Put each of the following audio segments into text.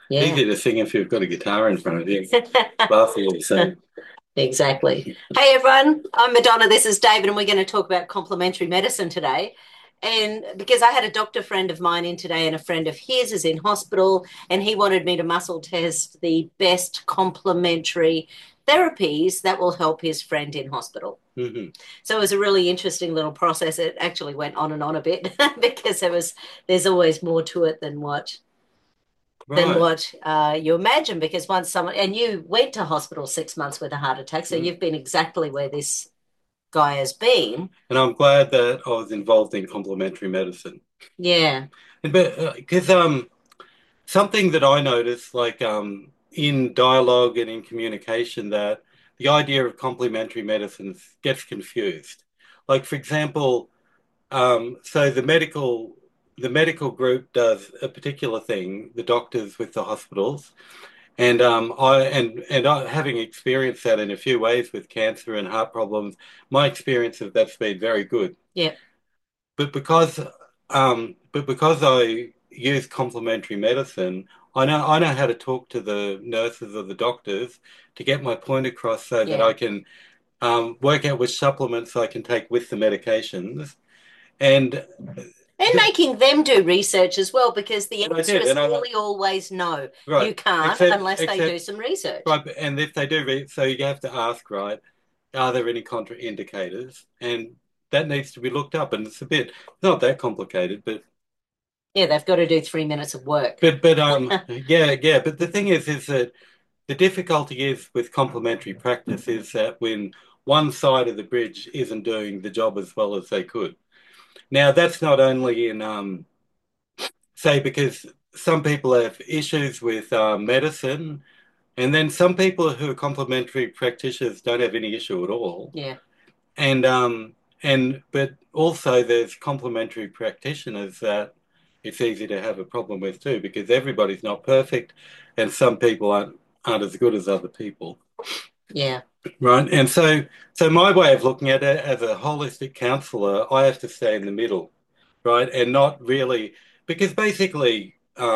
Yeah. Easy to sing if you've got a guitar in front of you. Laughing, so Exactly. Hey everyone, I'm Madonna. This is David, and we're going to talk about complementary medicine today. And because I had a doctor friend of mine in today, and a friend of his is in hospital, and he wanted me to muscle test the best complementary therapies that will help his friend in hospital. hmm So it was a really interesting little process. It actually went on a bit because there's always more to it than right. what you imagine. Because once someone, and you went to hospital 6 months with a heart attack, so Mm. you've been exactly where this guy has been. And I'm glad that I was involved in complementary medicine. Yeah, And but because something that I noticed, like in dialogue and in communication, that the idea of complementary medicine gets confused. Like for example, so the medical group does a particular thing, the doctors with the hospitals. And I having experienced that in a few ways with cancer and heart problems, my experience of that's been very good. yeah, But because I use complementary medicine, I know how to talk to the nurses or the doctors to get my point across so that yeah. I can work out which supplements I can take with the medications. And And th making them do research as well, because the and I answer did, is and I nearly always no. right, You can't except unless they do except some research. right, and if they do, so you have to ask, right? Are there any contraindicators? And that needs to be looked up. And it's not that complicated, but Yeah, they've got to do 3 minutes of work. yeah. But the thing is that the difficulty is with complementary practice is that when one side of the bridge isn't doing the job as well as they could. Now that's not only in say because some people have issues with medicine, and then some people who are complementary practitioners don't have any issue at all. Yeah. And but also there's complementary practitioners that it's easy to have a problem with too, because everybody's not perfect, and some people aren't as good as other people, Yeah. right? And so my way of looking at it as a holistic counselor, I have to stay in the middle, right, and not really because basically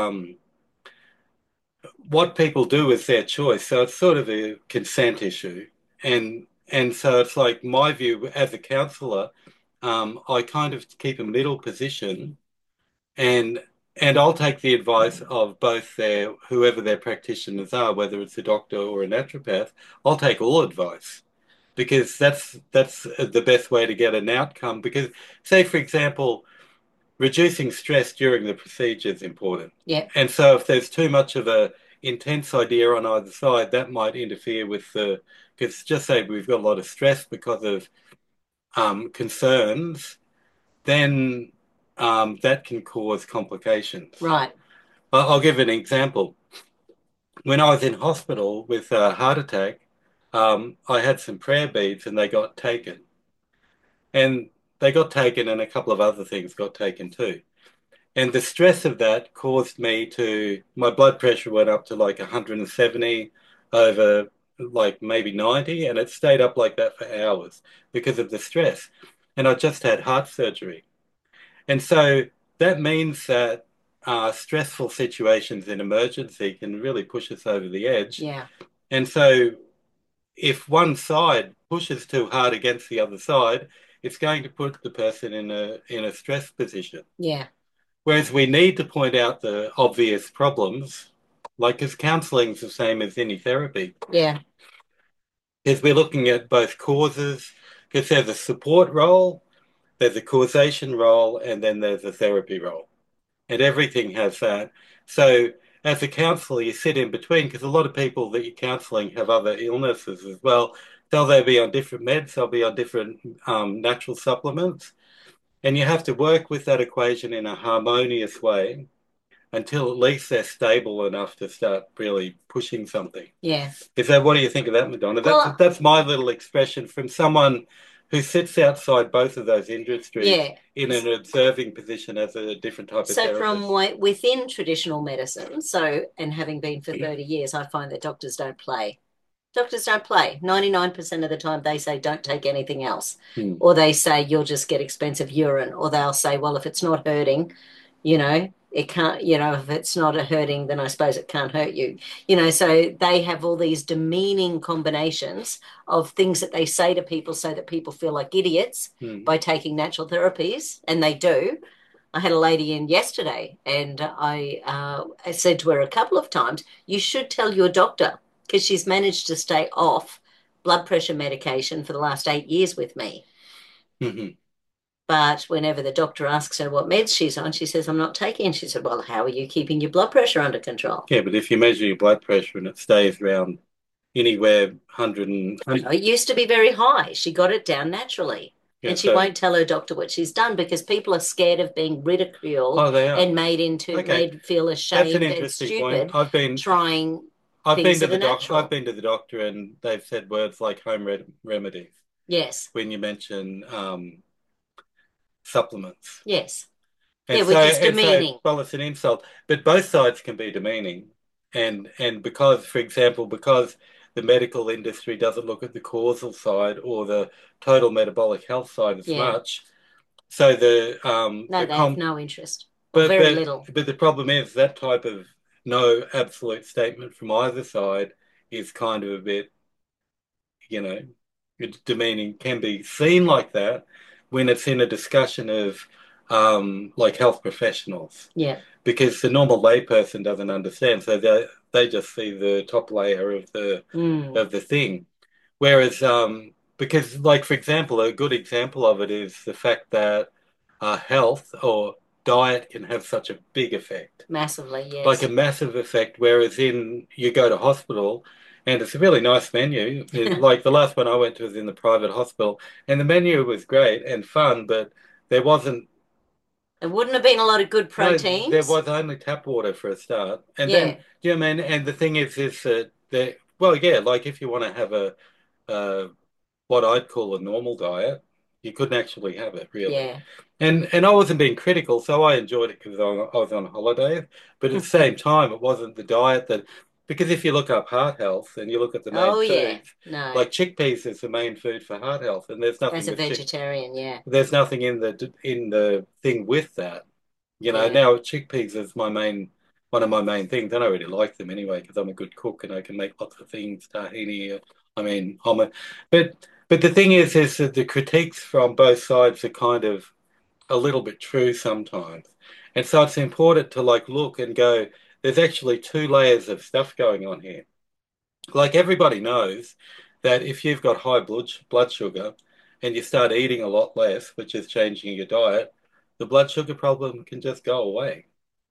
what people do is their choice, so it's sort of a consent issue, and so it's like my view as a counselor. I kind of keep a middle position, and I'll take the advice of both their whoever their practitioners are, whether it's a doctor or a naturopath. I'll take all advice because that's the best way to get an outcome. Because, say, for example, reducing stress during the procedure is important, Yeah. and so if there's too much of a intense idea on either side, that might interfere with the. Because just say we've got a lot of stress because of concerns, then that can cause complications. Right. I'll give an example. When I was in hospital with a heart attack, I had some prayer beads and they got taken. And they got taken, and a couple of other things got taken too. And the stress of that caused my blood pressure went up to like 170 over like maybe 90, and it stayed up like that for hours because of the stress. And I just had heart surgery. And so that means that stressful situations in emergency can really push us over the edge. Yeah. And so if one side pushes too hard against the other side, it's going to put the person in a stress position. Yeah. Whereas we need to point out the obvious problems, like because counselling is the same as any therapy, Yeah. because we're looking at both causes, because there's a support role, there's a causation role, and then there's a therapy role. And everything has that. So as a counsellor, you sit in between because a lot of people that you're counselling have other illnesses as well. They'll be on different meds, they'll be on different natural supplements, and you have to work with that equation in a harmonious way until at least they're stable enough to start really pushing something. Yeah. What do you think of that, Madonna? That's Well, that's my little expression from someone who sits outside both of those industries yeah. in an observing position as a different type of So from therapist. within traditional medicine, so and having been for 30 years, I find that doctors don't play. Doctors don't play. 99% of the time they say don't take anything else. Hmm. Or they say you'll just get expensive urine. Or they'll say, well, if it's not hurting, you know, It can't, if it's not a hurting, then I suppose it can't hurt you. So they have all these demeaning combinations of things that they say to people so that people feel like idiots Mm. by taking natural therapies, and they do. I had a lady in yesterday, and I said to her a couple of times, you should tell your doctor, because she's managed to stay off blood pressure medication for the last 8 years with me. Hmm. But whenever the doctor asks her what meds she's on, she says, I'm not taking. And she said, well, how are you keeping your blood pressure under control? Yeah, but if you measure your blood pressure and it stays around anywhere 100 and It used to be very high. She got it down naturally. yeah, And she so won't tell her doctor what she's done because people are scared of being ridiculed oh, they are. and Okay, made feel that's an ashamed and interesting point. stupid trying I've been things to that are the I've natural. been to the doctor and they've said words like remedies Yes, when you mention supplements. yes. Yeah, And so which is and so demeaning. well it's an insult, but both sides can be demeaning. And because, for example, because the medical industry doesn't look at the causal side or the total metabolic health side as Yeah. much, so No, the they have com no interest or but very but little. but the problem is that type of no absolute statement from either side is kind of a bit, you know, it's demeaning, can be seen like that when it's in a discussion of like health professionals, Yeah. because the normal layperson doesn't understand, so they just see the top layer Mm. of the thing. Whereas because like for example, a good example of it is the fact that health or diet can have such a big effect, Massively, like a yes. massive effect. Whereas in you go to hospital and it's a really nice menu. Like the last one I went to was in the private hospital, and the menu was great and fun, but there wasn't. There wouldn't have been a lot of good No, there proteins. was only tap water for a start, and then Yeah. you know, man. And the thing is that well, yeah, like if you want to have a what I'd call a normal diet, you couldn't actually have it really. Yeah. And I wasn't being critical, so I enjoyed it because I was on holidays. But at the same time, it wasn't the diet that, because if you look up heart health and you look at the main Oh, yeah. foods, No. like chickpeas is the main food for heart health, and As a vegetarian, yeah. there's nothing in the thing with that. You know, Yeah. now chickpeas is my main one of my main things, and I really like them anyway because I'm a good cook and I can make lots of things, tahini. I mean, hominy. But the thing is that the critiques from both sides are kind of a little bit true sometimes, and so it's important to like look and go. There's actually two layers of stuff going on here. Like everybody knows that if you've got high blood sugar and you start eating a lot less, which is changing your diet, the blood sugar problem can just go away.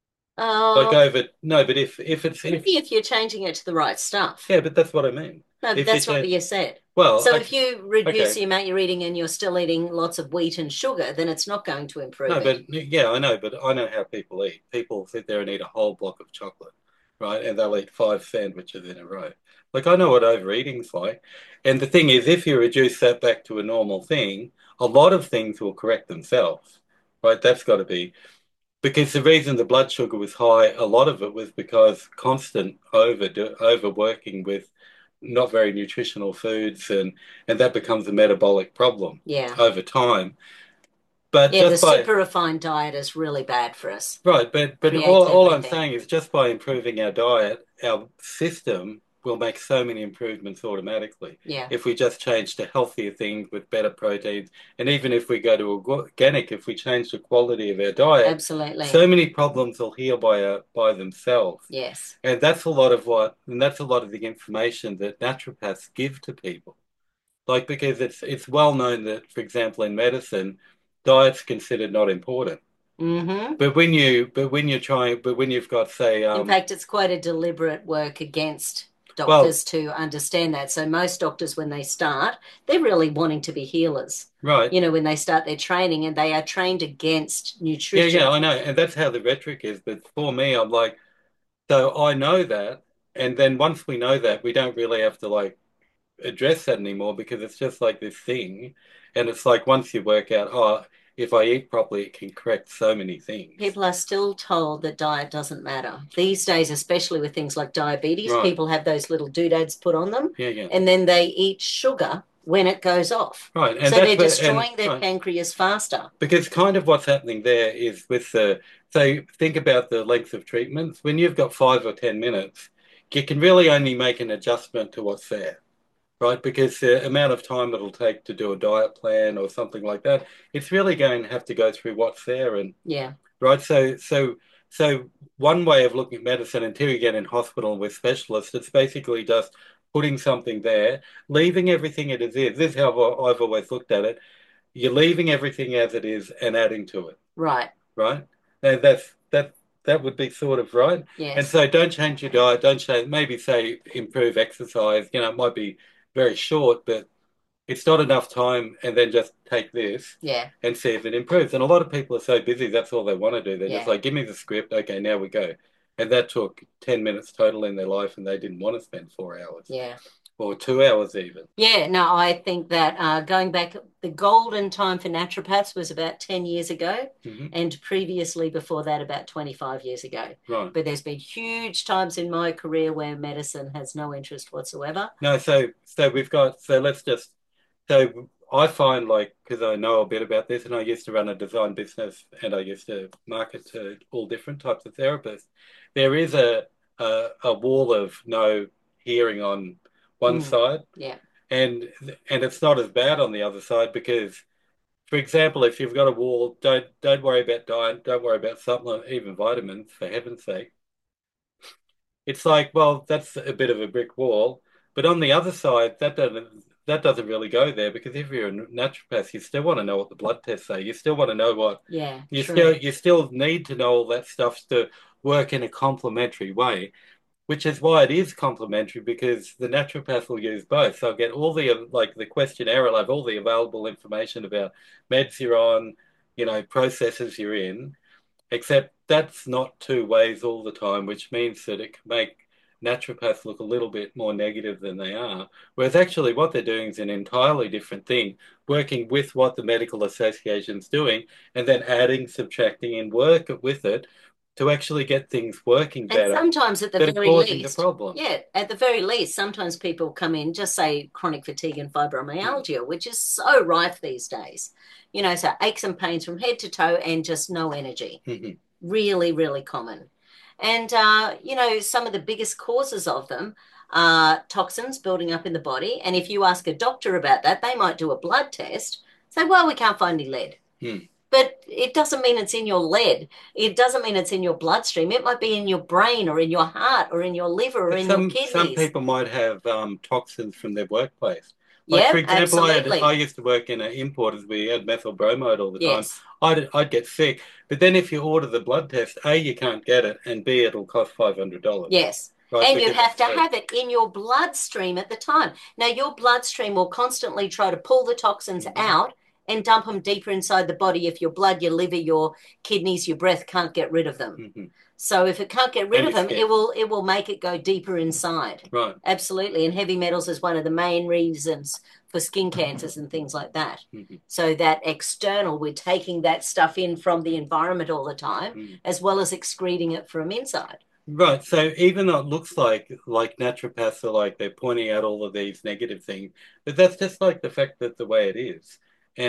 Like Oh, over, no, but if it's if only if you're changing it to the right stuff. yeah, but that's what I mean. No, but If you that's what change, you said. well, So if you reduce okay, the amount you're eating and you're still eating lots of wheat and sugar, then it's not going to no, improve it. but yeah, I know, but I know how people eat. People sit there and eat a whole block of chocolate, right? And they'll eat five sandwiches in a row. Like I know what overeating's like. And the thing is, if you reduce that back to a normal thing, a lot of things will correct themselves, right? That's got to be because the reason the blood sugar was high, a lot of it was because constant overworking with not very nutritional foods, and that becomes a metabolic problem Yeah. over time. But Yeah, the just by super refined diet is really bad for us. right, but Creates all I'm everything. saying is just by improving our diet, our system will make so many improvements automatically. Yeah, If we just change to healthier things with better proteins, and even if we go to organic, if we change the quality of our diet, absolutely. so many problems will heal by themselves. Yes. And that's a lot of the information that naturopaths give to people. Like because it's well known that, for example, in medicine, diet's considered not important. Hmm. But when you've got, say, In fact, it's quite a deliberate work against well, doctors to understand that. So most doctors, when they start, they're really wanting to be healers. right, When they start their training and they are trained against yeah, nutrition. I know, and that's how the rhetoric is. But for me, I'm like, so I know that, and then once we know that, we don't really have to like address that anymore because it's just like this thing, and it's like once you work out, oh, if I eat properly, it can correct so many things. People are still told that diet doesn't matter. These days, especially with things like diabetes, Right, people have those little doodads put on them yeah, yeah, and then they eat sugar when it goes off. right, and So that's they're what, and destroying their right. pancreas faster. Because kind of what's happening there is with the So think about the length of treatments. When you've got 5 or 10 minutes, you can really only make an adjustment to what's there, right? Because the amount of time it'll take to do a diet plan or something like that, it's really going to have to go through what's there and Yeah. right. So one way of looking at medicine until you get in hospital with specialists, it's basically just putting something there, leaving everything as it is. This is how I've always looked at it. You're leaving everything as it is and adding to it, Right. right? And that would be sort of right. And Yes. so don't change your diet, don't change, maybe say improve exercise. It might be very short, but it's not enough time and then just take this Yeah. and see if it improves. And a lot of people are so busy, that's all they want to do. They're just Yeah. like, give me the script. Okay, now we go. And that took 10 minutes total in their life and they didn't want to spend 4 hours Yeah. or 2 hours even. Yeah, no, I think that going back, the golden time for naturopaths was about 10 years ago, Hmm. and previously before that, about 25 years ago. Right. But there's been huge times in my career where medicine has no interest whatsoever. No, so we've got, so let's just, so I find like, because I know a bit about this and I used to run a design business and I used to market to all different types of therapists. There is a wall of no hearing on one Mm, side. yeah, And and it's not as bad on the other side because, for example, if you've got a wall, don't worry about diet, don't worry about supplement, even vitamins, for heaven's sake. It's like, well, that's a bit of a brick wall. But on the other side, that doesn't really go there because if you're a naturopath, you still want to know what the blood tests say. You still want to know what yeah, you still true. you still need to know all that stuff to work in a complementary way, which is why it is complementary because the naturopath will use both. So I'll get all the like the questionnaire, I'll have all the available information about meds you're on, processes you're in, except that's not two ways all the time, which means that it can make naturopaths look a little bit more negative than they are. Whereas actually what they're doing is an entirely different thing, working with what the medical association's doing and then adding, subtracting, and work with it to actually get things working And better sometimes at the that are very causing the least, problem. yeah, at the very least, sometimes people come in, just say chronic fatigue and Mm. fibromyalgia, which is so rife these days. So aches and pains from head to toe and just no energy. Mhm. Really, really common. And, some of the biggest causes of them are toxins building up in the body. And if you ask a doctor about that, they might do a blood test, say, well, we can't find any lead. Mm. But it doesn't mean it's in your lead. It doesn't mean it's in your bloodstream. It might be in your brain or in your heart or in your liver or But in your some kidneys. people might have toxins from their workplace. Like for Yeah, example, I absolutely. used to work in an importers. We had methyl bromide all the time. Yes. I'd get sick, but then if you order the blood test, A, you can't get it, and B, it'll cost $500, Yes. right? And you Because have it's to have it in your bloodstream at the time. Now, your bloodstream will constantly try to pull the toxins Mhm. out and dump them deeper inside the body if your blood, your liver, your kidneys, your breath can't get rid of them. Mhm. So if it can't get rid And of your them, it skin, will make it go deeper inside. right? Absolutely. And heavy metals is one of the main reasons for skin cancers and things like that. Mhm. So that external, we're taking that stuff in from the environment all the time, Mhm. as well as excreting it from inside. Right. So even though it looks like naturopaths are like they're pointing out all of these negative things, but that's just like the fact that the way it is.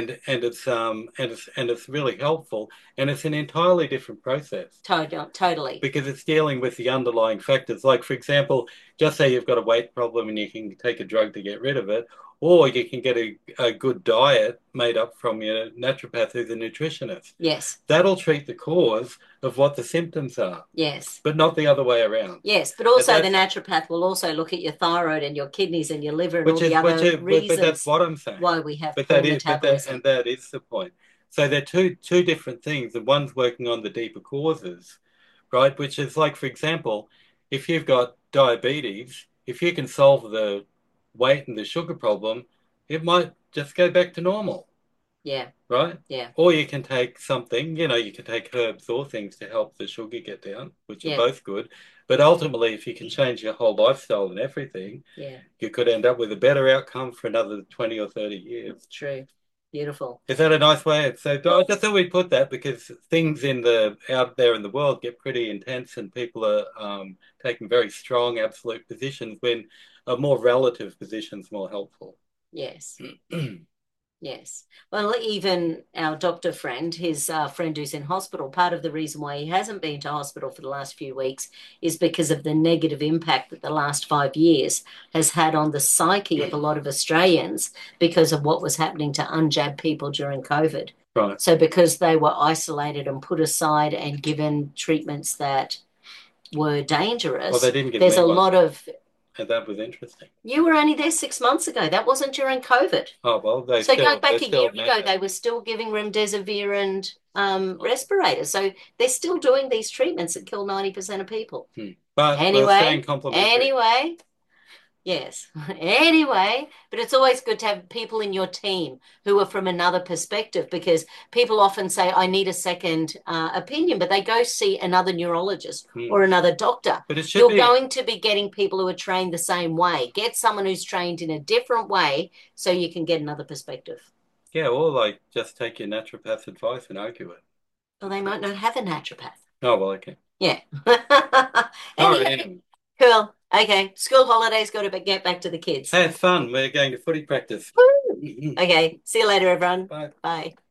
And it's really helpful and it's an entirely different process Totally. because it's dealing with the underlying factors. Like for example, just say you've got a weight problem and you can take a drug to get rid of it, or you can get a good diet made up from your naturopath who's a nutritionist. Yes. That'll treat the cause of what the symptoms are, Yes. but not the other way around. Yes. But And also, the that's naturopath will also look at your thyroid and your kidneys and your liver and all which the is which other is but that's reasons what I'm saying. why we have But poor that is but that and metabolism. that is the point. So they're two different things. And one's working on the deeper causes, right? Which is like, for example, if you've got diabetes, if you can solve the weight and the sugar problem, it might just go back to normal, Yeah. right? Yeah. Or you can take something, you can take herbs or things to help the sugar get down, which are Yeah. both good. But ultimately, if you can change your whole lifestyle and everything, Yeah. you could end up with a better outcome for another 20 or 30 years. True. Beautiful. Is that a nice way? So I Well, just thought we'd put that because things out there in the world get pretty intense and people are taking very strong absolute positions when a more relative position is more helpful. yes. Yes. Well, even our doctor friend, his friend who's in hospital, part of the reason why he hasn't been to hospital for the last few weeks is because of the negative impact that the last 5 years has had on the psyche of a lot of Australians because of what was happening to unjabbed people during COVID. Right. So, because they were isolated and put aside and given treatments that were Well, they dangerous, didn't give there's me a one, lot of. and that was interesting. You were only there 6 months ago. That wasn't during COVID. Oh well, So go they back a year still ago, matter. they were still giving remdesivir and respirators. So they're still doing these treatments that kill 90% of people. Hmm. But we're Anyway, staying complimentary. anyway, yes. Anyway, but it's always good to have people in your team who are from another perspective because people often say, I need a second opinion, but they go see another neurologist Hmm. or another doctor. But it should You're be, going to be getting people who are trained the same way. Get someone who's trained in a different way so you can get another perspective. yeah, or like just take your naturopath's advice and argue it. Well, they might not have a naturopath. Oh well, okay. Yeah. All right, Anyway, anyway. cool. Okay. School holidays got to get back to the kids. Hey, it's fun. We're going to footy practice. Woo! Okay. See you later, everyone. Bye. Bye.